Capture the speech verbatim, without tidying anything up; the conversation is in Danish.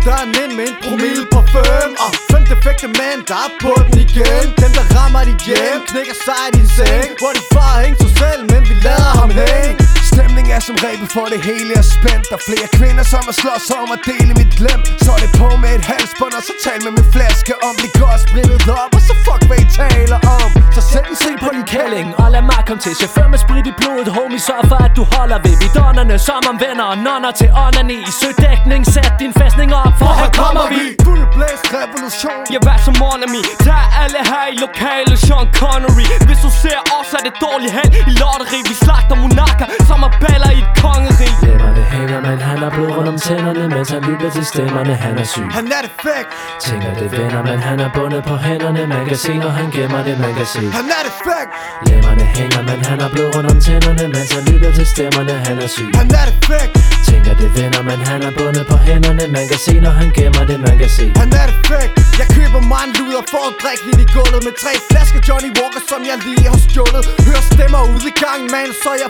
døren ind med en promille parfum. Og fem defekte mænd, der er på den igen. Dem der rammer dit hjem, knækker sig i din seng. Hvor de far hænge sig selv, men vi lader ham hænge. Stemning er som rebet for det hele er spændt. Der er flere kvinder som er slås om at dele mit lem. Så er det på med et halsbånd og så tal med min flaske om. Det går spritet op og så fuck hvad I taler om. Så sæt en seng på din kælling og lad mig komme til. Chauffør med sprit i blodet, homie, sørg for at du holder ved bidonnerne. Som om venner og nonner til ånderne i sødækning. Sæt din fæstning op, for her kommer vi. Fuld blæst revolution. Jeg vær som Monami. Tag alle her i lokale Sean Connery. Hvis du ser os er det dårligt hen i lotteri. Vi slagter monarker som er baller i et kongerig. Lemmerne hænger, men han har blod rundt om tænderne. Mens han lytter til stemmerne, han er syg. Han er defekt. Tænker det venner, men han er bundet på hænderne. Man kan se, når han gemmer det, man kan se. Han er defekt. Lemmerne hænger, men han har blod rundt om tænderne. Mens han lytter til stemmerne, han er syg. Han er defekt. Tænker det venner, men han er bundet på hænderne. Man kan se, når han gemmer det, man kan se. Han er defekt. Jeg køber mig en luder for at drikke lidt i gulvet. Med tre flasker Johnny Walker, som jeg lige har stjålet. Hører stemmer ude i gangen, man, så jeg